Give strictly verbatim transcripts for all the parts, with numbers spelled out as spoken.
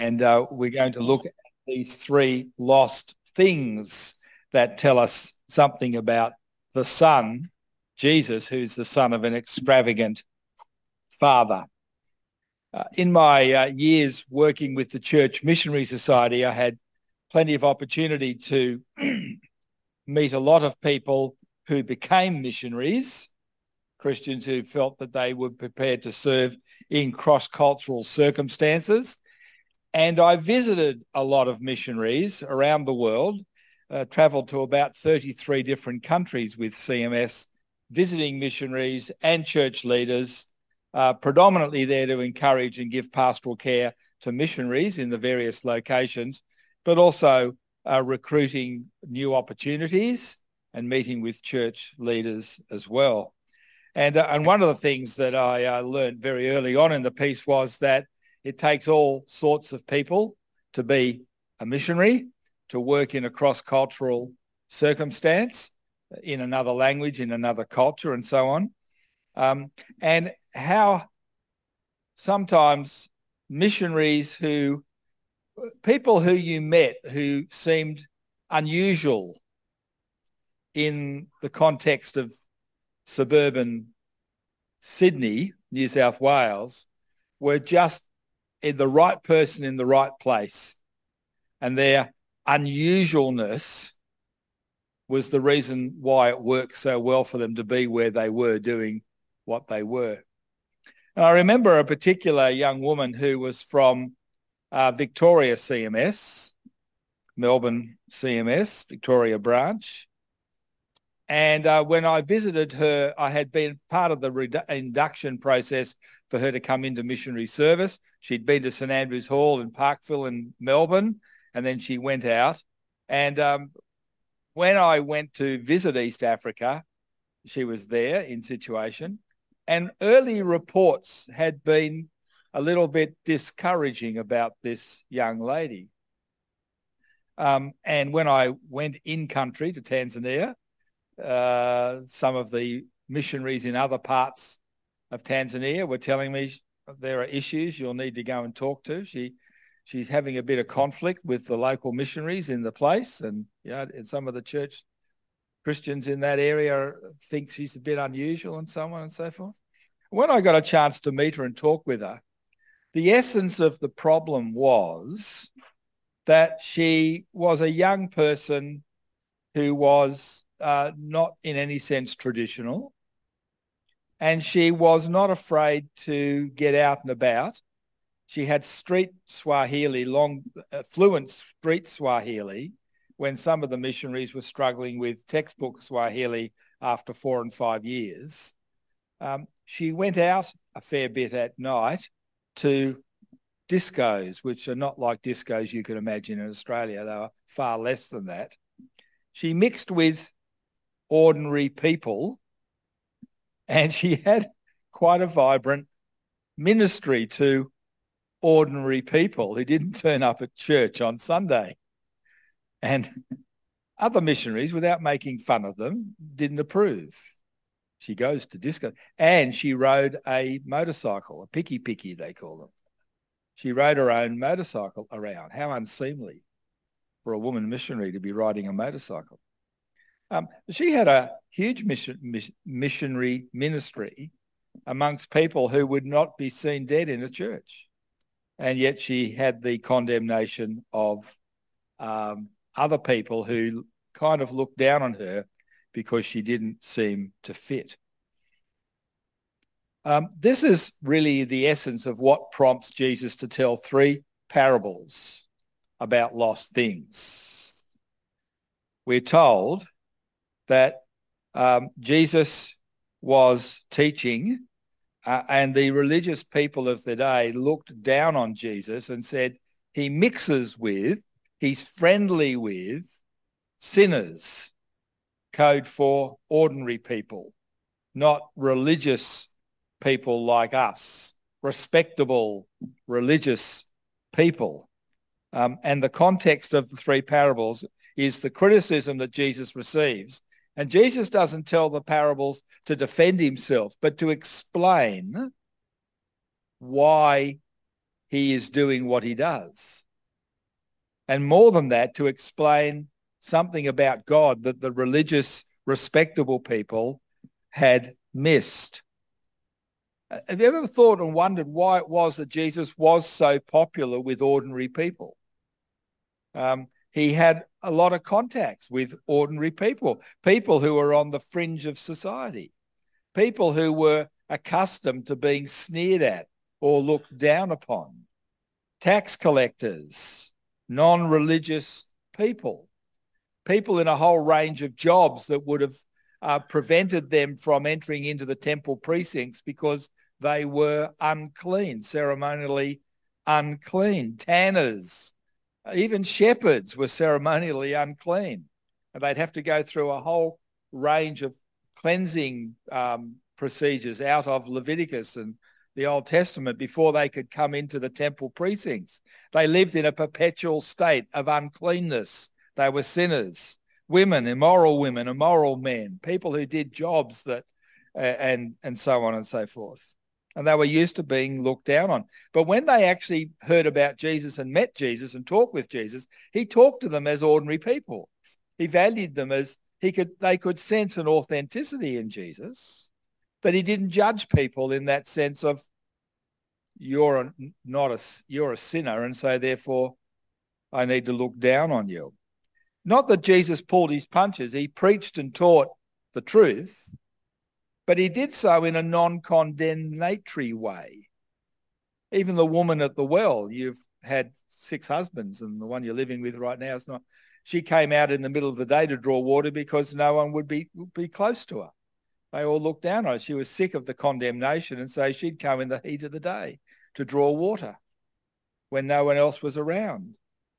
And uh, we're going to look at these three lost things that tell us something about the Son, Jesus, who's the son of an extravagant father. Uh, in my uh, years working with the Church Missionary Society, I had plenty of opportunity to meet a lot of people who became missionaries, Christians who felt that they were prepared to serve in cross-cultural circumstances. And I visited a lot of missionaries around the world, uh, travelled to about thirty-three different countries with C M S, visiting missionaries and church leaders, uh, predominantly there to encourage and give pastoral care to missionaries in the various locations, but also uh, recruiting new opportunities and meeting with church leaders as well. And, uh, and one of the things that I uh, learned very early on in the piece was that it takes all sorts of people to be a missionary, to work in a cross-cultural circumstance, in another language, in another culture, and so on. Um, and how sometimes missionaries who, people who you met who seemed unusual in the context of suburban Sydney, New South Wales, were just in the right person in the right place. And their unusualness was the reason why it worked so well for them to be where they were doing what they were. And I remember a particular young woman who was from uh, Victoria C M S, Melbourne C M S, Victoria branch. And uh, when I visited her, I had been part of the redu- induction process for her to come into missionary service. She'd been to St Andrews Hall in Parkville in Melbourne, and then she went out. And um, when I went to visit East Africa, she was there in situation. And early reports had been a little bit discouraging about this young lady. Um, and when I went in country to Tanzania, Uh, some of the missionaries in other parts of Tanzania were telling me there are issues you'll need to go and talk to. She, she's having a bit of conflict with the local missionaries in the place, and you know, and some of the church Christians in that area think she's a bit unusual, and so on and so forth. When I got a chance to meet her and talk with her, the essence of the problem was that she was a young person who was Uh, not in any sense traditional. And she was not afraid to get out and about. She had street Swahili, long, uh, fluent street Swahili, when some of the missionaries were struggling with textbook Swahili after four and five years. Um, she went out a fair bit at night to discos, which are not like discos you could imagine in Australia. They were far less than that. She mixed with ordinary people, and she had quite a vibrant ministry to ordinary people who didn't turn up at church on Sunday. And other missionaries, without making fun of them, didn't approve. She goes to disco, and she rode a motorcycle, a picky picky they call them. She rode her own motorcycle around. How unseemly for a woman missionary to be riding a motorcycle. Um, she had a huge mission, miss, missionary ministry amongst people who would not be seen dead in a church. And yet she had the condemnation of um, other people who kind of looked down on her because she didn't seem to fit. Um, this is really the essence of what prompts Jesus to tell three parables about lost things. We're told that um, Jesus was teaching uh, and the religious people of the day looked down on Jesus and said, he mixes with, he's friendly with sinners, code for ordinary people, not religious people like us, respectable religious people. Um, and the context of the three parables is the criticism that Jesus receives. And Jesus doesn't tell the parables to defend himself, but to explain why he is doing what he does. And more than that, to explain something about God that the religious, respectable people had missed. Have you ever thought and wondered why it was that Jesus was so popular with ordinary people? Um, he had a lot of contacts with ordinary people, people who were on the fringe of society, people who were accustomed to being sneered at or looked down upon, tax collectors, non-religious people, people in a whole range of jobs that would have uh, prevented them from entering into the temple precincts because they were unclean, ceremonially unclean. Tanners, even shepherds were ceremonially unclean. And they'd have to go through a whole range of cleansing um, procedures out of Leviticus and the Old Testament before they could come into the temple precincts. They lived in a perpetual state of uncleanness. They were sinners, women, immoral women, immoral men, people who did jobs that, uh, and, and so on and so forth. And they were used to being looked down on. But when they actually heard about Jesus and met Jesus and talked with Jesus, he talked to them as ordinary people. He valued them as he could, they could sense an authenticity in Jesus, but he didn't judge people in that sense of you're a, not a, you're a sinner, and so therefore I need to look down on you. Not that Jesus pulled his punches. He preached and taught the truth, but he did so in a non-condemnatory way. Even the woman at the well, you've had six husbands and the one you're living with right now is not. She came out in the middle of the day to draw water because no one would be, would be close to her. They all looked down on her. She was sick of the condemnation, and so she'd come in the heat of the day to draw water when no one else was around.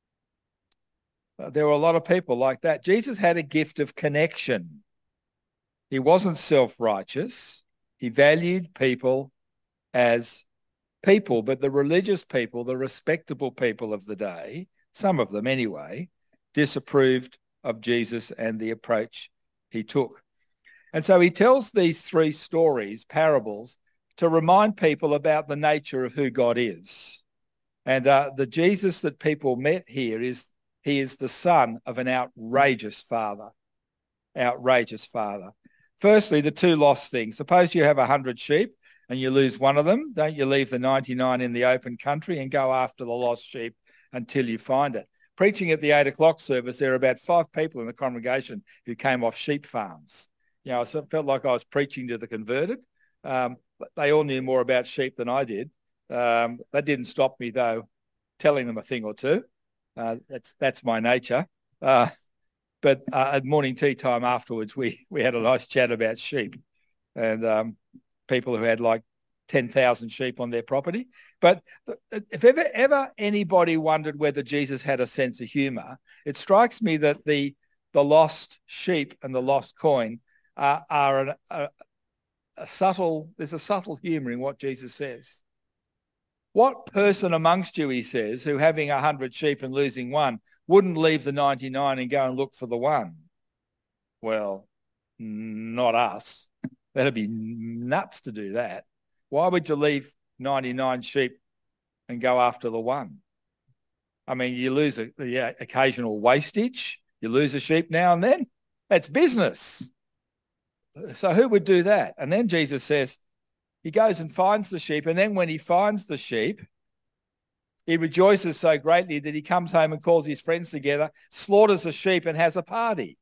Uh, there were a lot of people like that. Jesus had a gift of connection. He wasn't self-righteous. He valued people as people, but the religious people, the respectable people of the day, some of them anyway, disapproved of Jesus and the approach he took. And so he tells these three stories, parables, to remind people about the nature of who God is. And uh, the Jesus that people met here is, he is the son of an outrageous father. Outrageous father. Firstly, the two lost things. Suppose you have a hundred sheep and you lose one of them. Don't you leave the ninety-nine in the open country and go after the lost sheep until you find it. Preaching at the eight o'clock service, there were about five people in the congregation who came off sheep farms. You know, I felt like I was preaching to the converted. Um, they all knew more about sheep than I did. Um, that didn't stop me, though, telling them a thing or two. Uh, that's that's my nature. Uh, but uh, at morning tea time afterwards, we we had a nice chat about sheep and um, people who had like ten thousand sheep on their property. But if ever, ever anybody wondered whether Jesus had a sense of humour, it strikes me that the, the lost sheep and the lost coin uh, are an, a, a subtle, there's a subtle humour in what Jesus says. What person amongst you, he says, who having a hundred sheep and losing one, wouldn't leave the ninety-nine and go and look for the one? Well, not us. That'd be nuts to do that. Why would you leave ninety-nine sheep and go after the one? I mean, you lose a, the occasional wastage. You lose a sheep now and then. That's business. So who would do that? And then Jesus says, he goes and finds the sheep, and then when he finds the sheep, he rejoices so greatly that he comes home and calls his friends together, slaughters the sheep and has a party.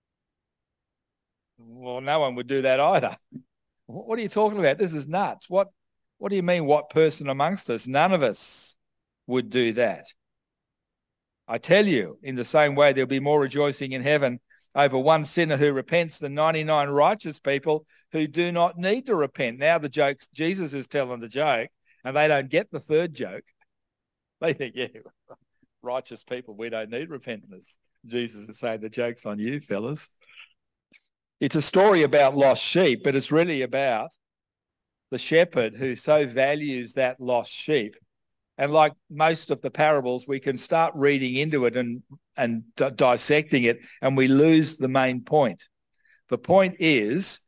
Well, no one would do that either. What are you talking about? This is nuts. What, what do you mean, what person amongst us? None of us would do that. I tell you, in the same way, there'll be more rejoicing in heaven over one sinner who repents than ninety-nine righteous people who do not need to repent. Now the joke's, Jesus is telling the joke, and they don't get the third joke. They think, yeah, righteous people, we don't need repentance. Jesus is saying the joke's on you, fellas. It's a story about lost sheep, but it's really about the shepherd who so values that lost sheep. And like most of the parables, we can start reading into it and, and d- dissecting it, and we lose the main point. The point is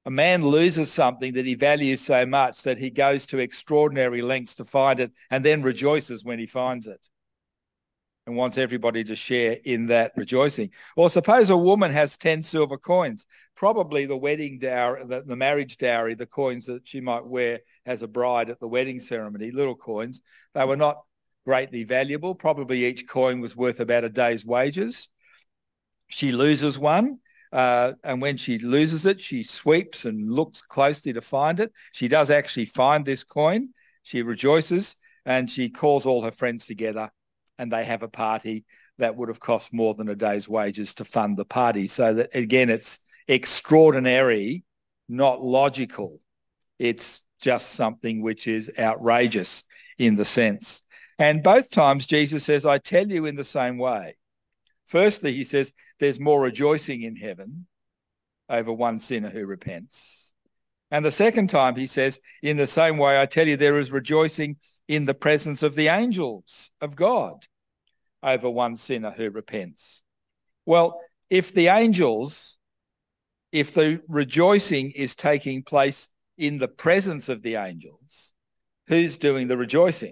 A man loses something that he values so much that he goes to extraordinary lengths to find it and then rejoices when he finds it and wants everybody to share in that rejoicing. Or suppose a woman has ten silver coins, probably the wedding dowry, the, the marriage dowry, the coins that she might wear as a bride at the wedding ceremony, little coins. They were not greatly valuable. Probably each coin was worth about a day's wages. She loses one. Uh, and when she loses it, she sweeps and looks closely to find it. She does actually find this coin. She rejoices and she calls all her friends together and they have a party that would have cost more than a day's wages to fund the party. So that, again, it's extraordinary, not logical. It's just something which is outrageous in the sense. And both times Jesus says, I tell you in the same way. Firstly, he says, there's more rejoicing in heaven over one sinner who repents. And the second time he says, in the same way, I tell you, there is rejoicing in the presence of the angels of God over one sinner who repents. Well, if the angels, if the rejoicing is taking place in the presence of the angels, who's doing the rejoicing?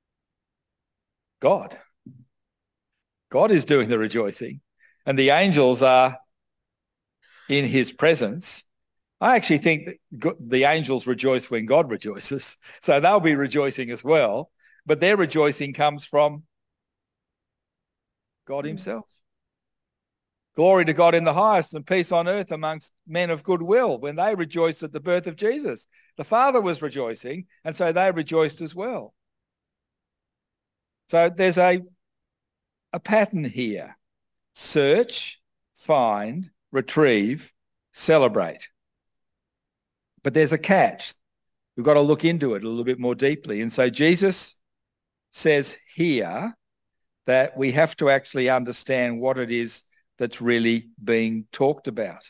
God. God is doing the rejoicing, and the angels are in his presence. I actually think that the angels rejoice when God rejoices, so they'll be rejoicing as well, but their rejoicing comes from God himself. Glory to God in the highest and peace on earth amongst men of good will. When they rejoiced at the birth of Jesus, the Father was rejoicing, and so they rejoiced as well. So there's a A pattern here. Search, find, retrieve, celebrate. But there's a catch. We've got to look into it a little bit more deeply. And so Jesus says here that we have to actually understand what it is that's really being talked about.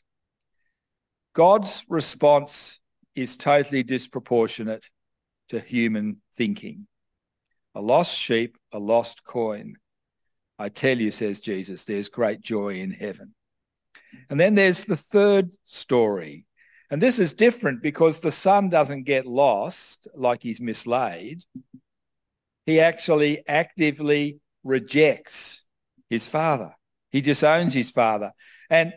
God's response is totally disproportionate to human thinking. A lost sheep, a lost coin. I tell you, says Jesus, there's great joy in heaven. And then there's the third story. And this is different because the son doesn't get lost like he's mislaid. He actually actively rejects his father. He disowns his father. And,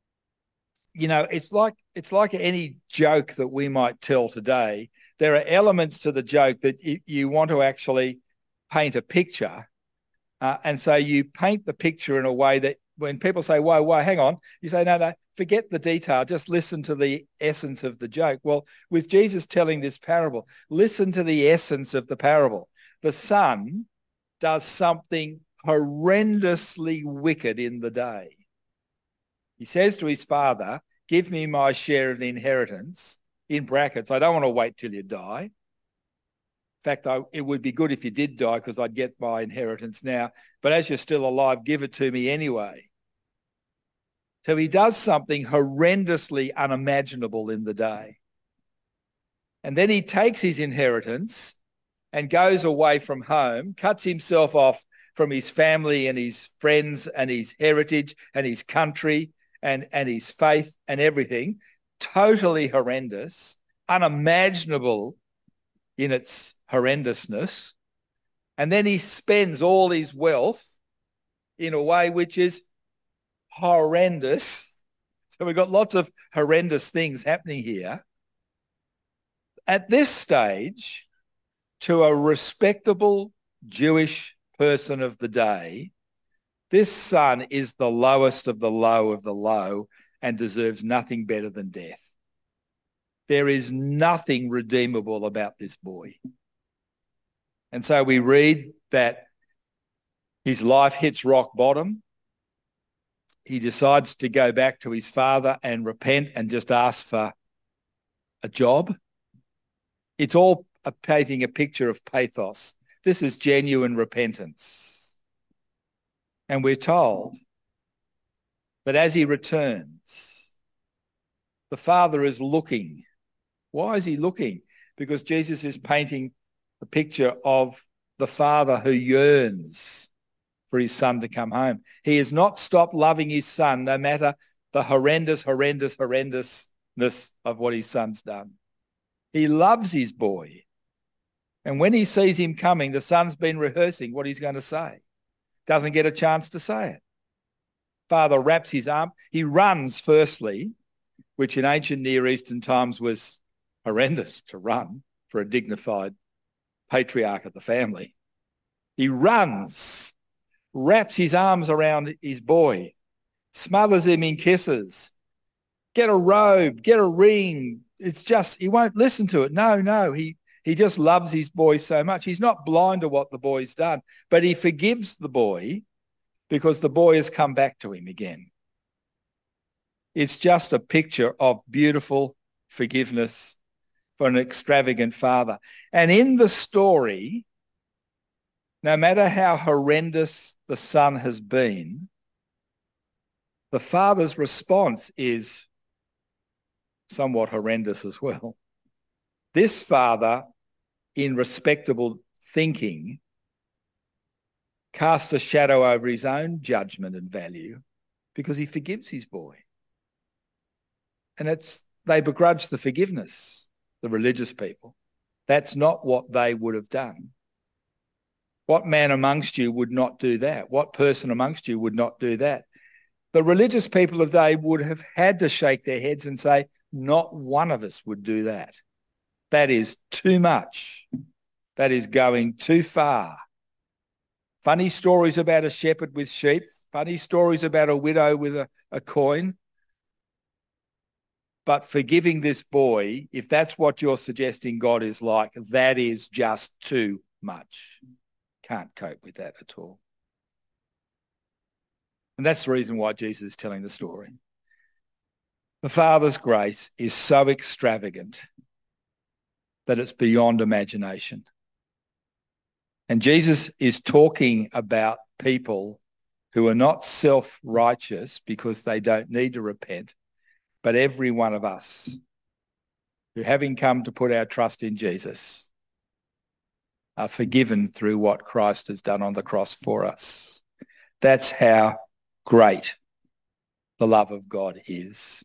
you know, it's like it's like any joke that we might tell today. There are elements to the joke that you want to actually paint a picture. Uh, and so you paint the picture in a way that when people say, whoa, whoa, hang on, you say, no, no, forget the detail. Just listen to the essence of the joke. Well, with Jesus telling this parable, listen to the essence of the parable. The son does something horrendously wicked in the day. He says to his father, give me my share of the inheritance, in brackets, I don't want to wait till you die. In fact, I, it would be good if you did die because I'd get my inheritance now. But as you're still alive, give it to me anyway. So he does something horrendously unimaginable in the day. And then he takes his inheritance and goes away from home, cuts himself off from his family and his friends and his heritage and his country and, and his faith and everything. Totally horrendous, unimaginable in its horrendousness. And then he spends all his wealth in a way which is horrendous. So we've got lots of horrendous things happening here. At this stage, to a respectable Jewish person of the day, this son is the lowest of the low of the low and deserves nothing better than death. There is nothing redeemable about this boy. And so we read that his life hits rock bottom. He decides to go back to his father and repent and just ask for a job. It's all painting a picture of pathos. This is genuine repentance. And we're told that as he returns, the father is looking. Why is he looking? Because Jesus is painting a picture of the father who yearns for his son to come home. He has not stopped loving his son, no matter the horrendous, horrendous, horrendousness of what his son's done. He loves his boy. And when he sees him coming, the son's been rehearsing what he's going to say. Doesn't get a chance to say it. Father wraps his arm. He runs firstly, which in ancient Near Eastern times was horrendous to run for a dignified patriarch of the family. He runs, wraps his arms around his boy, smothers him in kisses. Get a robe, get a ring. It's just, he won't listen to it. No, no, he, he just loves his boy so much. He's not blind to what the boy's done, but he forgives the boy because the boy has come back to him again. It's just a picture of beautiful forgiveness for an extravagant father. And in the story, no matter how horrendous the son has been, the father's response is somewhat horrendous as well. This father, in respectable thinking, casts a shadow over his own judgment and value because he forgives his boy. And it's they begrudge the forgiveness, the religious people. That's not what they would have done. What man amongst you would not do that? What person amongst you would not do that? The religious people of the day would have had to shake their heads and say, not one of us would do that. That is too much. That is going too far. Funny stories about a shepherd with sheep, funny stories about a widow with a, a coin. But forgiving this boy, if that's what you're suggesting God is like, that is just too much. Can't cope with that at all. And that's the reason why Jesus is telling the story. The Father's grace is so extravagant that it's beyond imagination. And Jesus is talking about people who are not self-righteous because they don't need to repent, but every one of us who, having come to put our trust in Jesus, are forgiven through what Christ has done on the cross for us. That's how great the love of God is.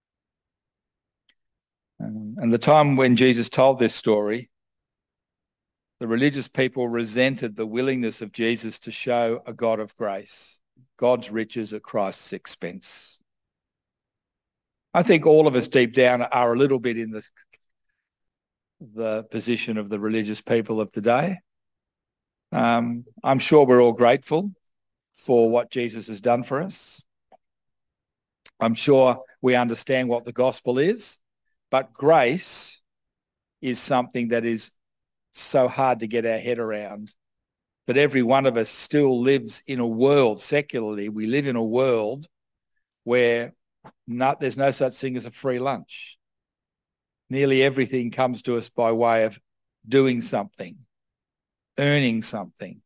And the time when Jesus told this story, the religious people resented the willingness of Jesus to show a God of grace, God's riches at Christ's expense. I think all of us deep down are a little bit in the, the position of the religious people of the day. Um, I'm sure we're all grateful for what Jesus has done for us. I'm sure we understand what the gospel is, but grace is something that is so hard to get our head around, that every one of us still lives in a world, secularly, we live in a world where not, there's no such thing as a free lunch. Nearly everything comes to us by way of doing something, earning something.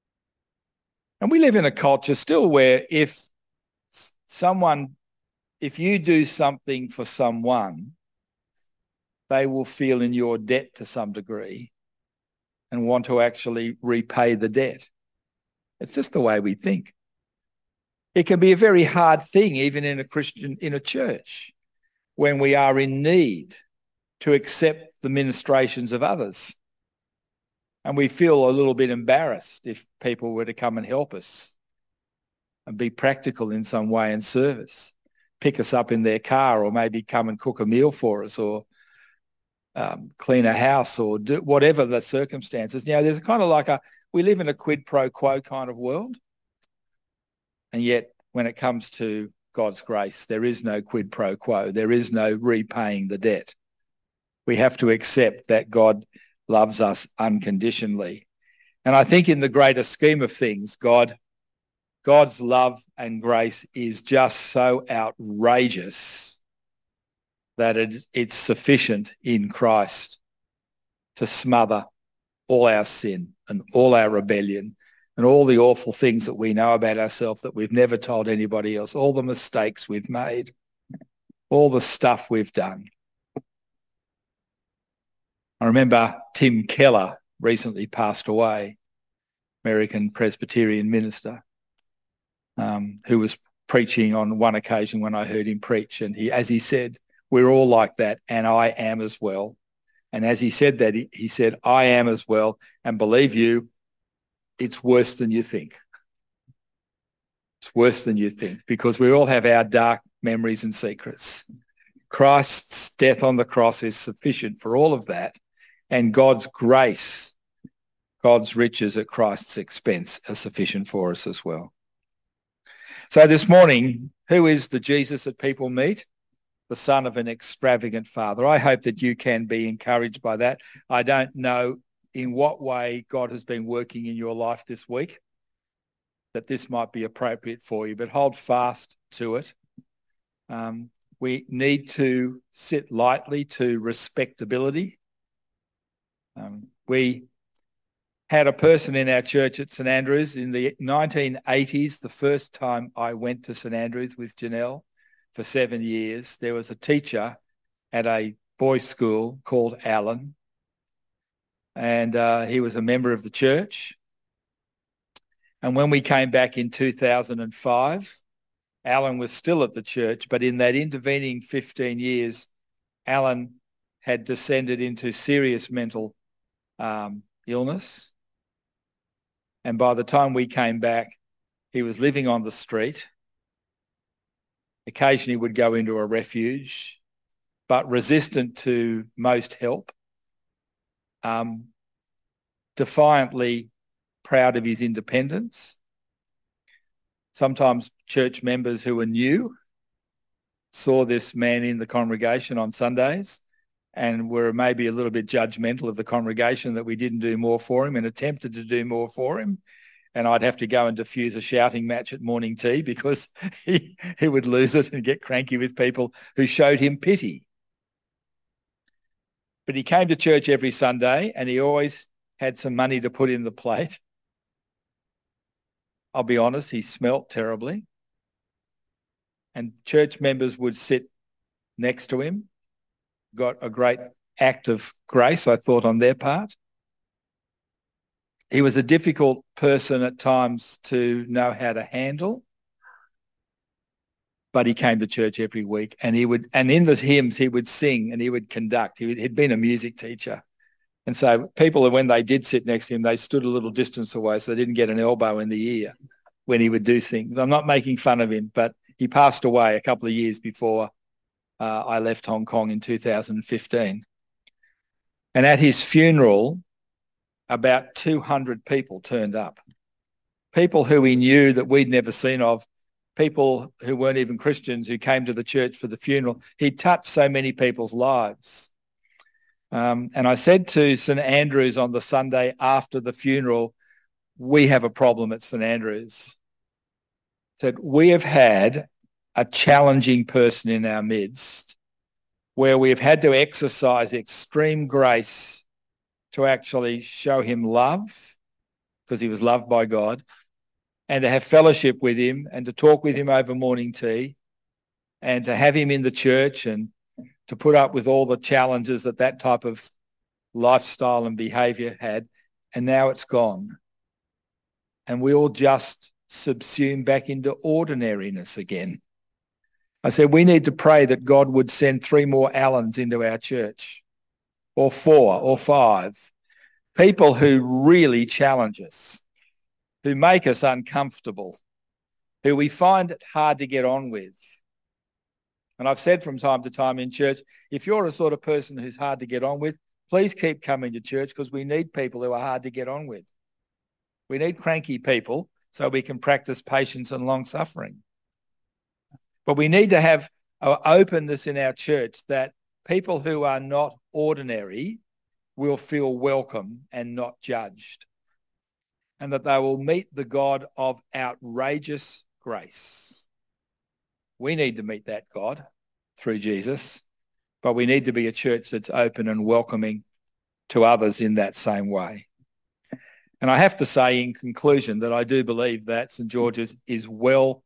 And we live in a culture still where if someone, if you do something for someone, they will feel in your debt to some degree and want to actually repay the debt. It's just the way we think. It can be a very hard thing, even in a Christian, in a church, when we are in need, to accept the ministrations of others. And we feel a little bit embarrassed if people were to come and help us and be practical in some way in service, pick us up in their car, or maybe come and cook a meal for us, or um, clean a house, or do whatever the circumstances. You know, there's kind of like a, we live in a quid pro quo kind of world. And yet when it comes to God's grace, there is no quid pro quo. There is no repaying the debt. We have to accept that God loves us unconditionally. And I think in the greater scheme of things, God, God's love and grace is just so outrageous that it, it's sufficient in Christ to smother all our sin and all our rebellion and all the awful things that we know about ourselves that we've never told anybody else, all the mistakes we've made, all the stuff we've done. I remember Tim Keller recently passed away, American Presbyterian minister, um, who was preaching on one occasion when I heard him preach. And he, as he said, We're all like that, and I am as well. And as he said that, he, he said, I am as well, and believe you, it's worse than you think. It's worse than you think, because we all have our dark memories and secrets. Christ's death on the cross is sufficient for all of that, and God's grace, God's riches at Christ's expense are sufficient for us as well. So this morning, who is the Jesus that people meet? The son of an extravagant father. I hope that you can be encouraged by that. I don't know in what way God has been working in your life this week, that this might be appropriate for you, but hold fast to it. Um, we need to sit lightly to respectability. Um, we had a person in our church at St Andrews in the nineteen eighties, the first time I went to St Andrews with Janelle for seven years. There was a teacher at a boys' school called Alan, and uh, he was a member of the church. And when we came back in two thousand five, Alan was still at the church, but in that intervening fifteen years, Alan had descended into serious mental um, illness. And by the time we came back, he was living on the street. Occasionally would go into a refuge, but resistant to most help, um, defiantly proud of his independence. Sometimes church members who were new saw this man in the congregation on Sundays and were maybe a little bit judgmental of the congregation that we didn't do more for him, and attempted to do more for him. And I'd have to go and diffuse a shouting match at morning tea because he, he would lose it and get cranky with people who showed him pity. But he came to church every Sunday, and he always had some money to put in the plate. I'll be honest, he smelt terribly. And church members would sit next to him. Got a great act of grace, I thought, on their part. He was a difficult person at times to know how to handle, but he came to church every week, and he would, and in the hymns he would sing and he would conduct. He would, he'd been a music teacher. And so people, when they did sit next to him, they stood a little distance away so they didn't get an elbow in the ear when he would do things. I'm not making fun of him, but he passed away a couple of years before uh, I left Hong Kong in two thousand fifteen. And at his funeral, about two hundred people turned up. People who he knew that we'd never seen of, people who weren't even Christians who came to the church for the funeral. He touched so many people's lives. Um, and I said to St Andrews on the Sunday after the funeral, we have a problem at St Andrews. I said, we have had a challenging person in our midst where we've had to exercise extreme grace to actually show him love, because he was loved by God, and to have fellowship with him and to talk with him over morning tea and to have him in the church and to put up with all the challenges that that type of lifestyle and behaviour had. And now it's gone. And we all just subsume back into ordinariness again. I said, we need to pray that God would send three more Allens into our church, or four or five, people who really challenge us, who make us uncomfortable, who we find it hard to get on with. And I've said from time to time in church, if you're a sort of person who's hard to get on with, please keep coming to church, because we need people who are hard to get on with. We need cranky people so we can practice patience and long-suffering. But we need to have an openness in our church that people who are not ordinary will feel welcome and not judged, and that they will meet the God of outrageous grace. We need to meet that God through Jesus, but we need to be a church that's open and welcoming to others in that same way. And I have to say in conclusion that I do believe that St George's is well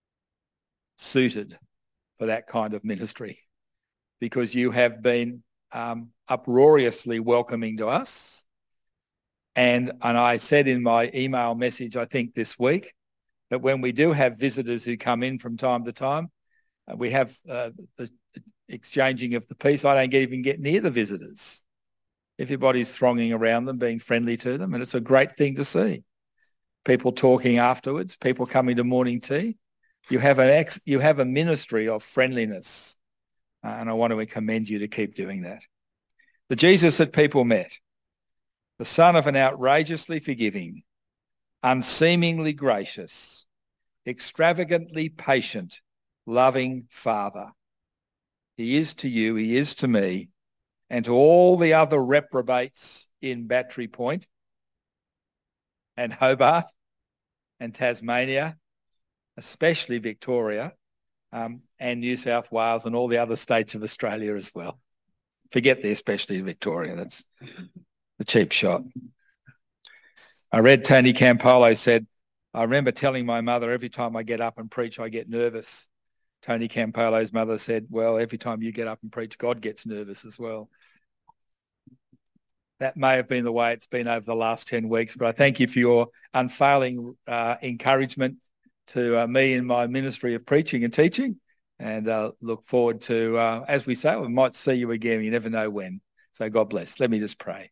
suited for that kind of ministry, because you have been um, uproariously welcoming to us. And, and I said in my email message, I think this week, that when we do have visitors who come in from time to time, uh, we have uh, the exchanging of the peace. I don't even get near the visitors. Everybody's thronging around them, being friendly to them, and it's a great thing to see. People talking afterwards, people coming to morning tea. You have an ex, you have a ministry of friendliness, uh, and I want to commend you to keep doing that. The Jesus that people met, the son of an outrageously forgiving, unseemingly gracious, extravagantly patient, loving Father. He is to you, he is to me, and to all the other reprobates in Battery Point and Hobart and Tasmania, especially Victoria, um, and New South Wales and all the other states of Australia as well. Forget the especially Victoria, that's a cheap shot. I read Tony Campolo said, I remember telling my mother every time I get up and preach, I get nervous. Tony Campolo's mother said, well, every time you get up and preach, God gets nervous as well. That may have been the way it's been over the last ten weeks, but I thank you for your unfailing uh, encouragement to uh, me in my ministry of preaching and teaching, and uh, look forward to, uh, as we say, we might see you again. You never know when. So God bless. Let me just pray.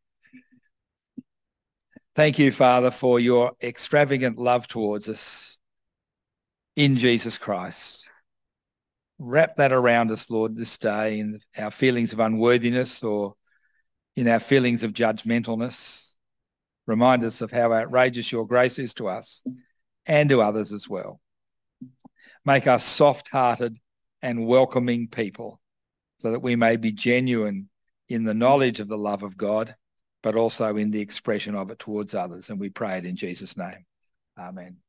Thank you, Father, for your extravagant love towards us in Jesus Christ. Wrap that around us, Lord, this day in our feelings of unworthiness or in our feelings of judgmentalness. Remind us of how outrageous your grace is to us and to others as well. Make us soft-hearted and welcoming people so that we may be genuine in the knowledge of the love of God, but also in the expression of it towards others. And we pray it in Jesus' name. Amen.